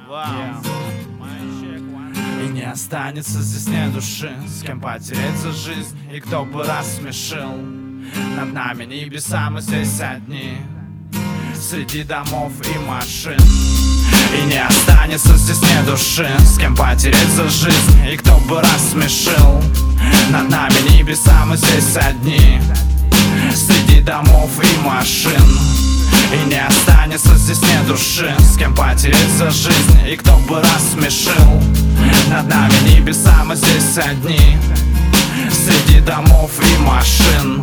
И не останется здесь ни души, с кем потерять за жизнь и кто бы рассмешил. Над нами небеса, мы здесь одни, среди домов и машин. И не останется здесь ни души, с кем потерять за жизнь и кто бы рассмешил. Над нами небеса, мы здесь одни, среди домов и машин. И не останется здесь ни души, с кем потерять за жизнь и кто бы рассмешил. Над нами небеса, мы здесь одни, среди домов и машин.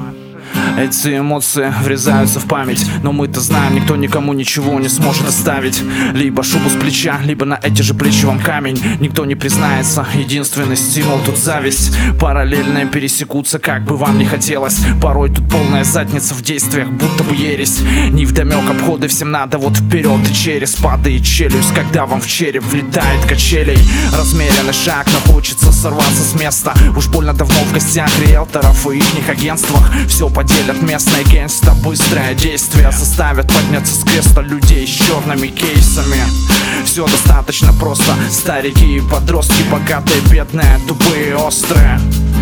Эти эмоции врезаются в память, но мы-то знаем, никто никому ничего не сможет оставить. Либо шубу с плеча, либо на эти же плечи вам камень. Никто не признается, единственный стимул тут зависть. Параллельные пересекутся, как бы вам не хотелось. Порой тут полная задница в действиях, будто бы ересь. Невдомек обходы, всем надо вот вперед и через. Падает челюсть, когда вам в череп влетает качелей. Размеренный шаг, но хочется сорваться с места. Уж больно давно в гостях риэлторов и ихних агентствах. Все поделят местные гангста, быстрое действие заставят подняться с креста людей с черными кейсами. Все достаточно просто, старики и подростки, богатые, бедные, тупые, острые.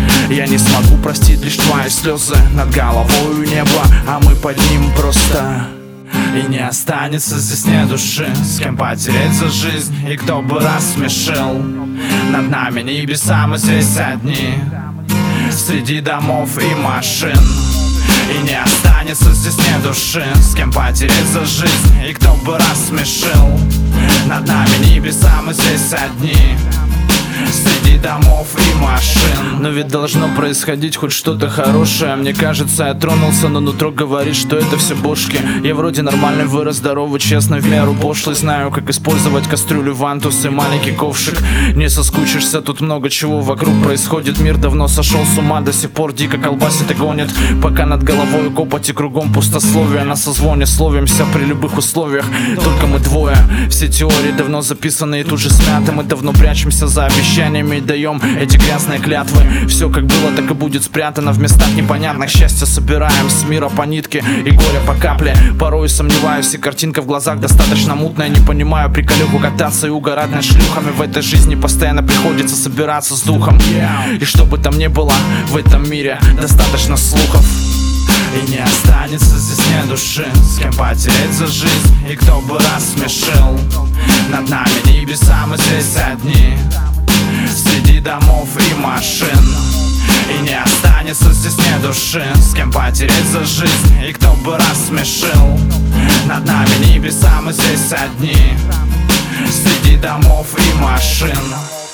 Я не смогу простить лишь твои слезы над головой небо, а мы под ним просто. И не останется здесь ни души, с кем потерять за жизнь и кто бы рассмешил. Над нами небеса, мы здесь одни, среди домов и машин. И не останется здесь ни души, с кем потерять за жизнь и кто бы рассмешил. Над нами небеса, мы здесь одни, среди домов и машин. Но ведь должно происходить хоть что-то хорошее. Мне кажется, я тронулся, но нутро говорит, что это все бошки. Я вроде нормальный, вырос, здоровый, честный, в меру пошлый. Знаю, как использовать кастрюлю, вантус и маленький ковшик. Не соскучишься, тут много чего вокруг происходит. Мир давно сошел с ума, до сих пор дико колбасит и гонит. Пока над головой копоть и кругом пустословие. На созвоне словимся при любых условиях, только мы двое. Все теории давно записаны и тут же смяты. Мы давно прячемся за обещаниями и даем эти грязные клятвы. Все как было, так и будет спрятано в местах непонятных. Счастье собираем с мира по нитке и горе по капле. Порой сомневаюсь, и картинка в глазах достаточно мутная. Не понимаю приколюху кататься и угорать над шлюхами. В этой жизни постоянно приходится собираться с духом. И что бы там ни было в этом мире, достаточно слухов. И не останется здесь ни души, с кем потерять за жизнь и кто бы рассмешил. Над нами небеса, мы здесь одни, среди домов и машин. И не останется здесь ни души, с кем потерять за жизнь и кто бы рассмешил. Над нами небеса, мы здесь одни, среди домов и машин.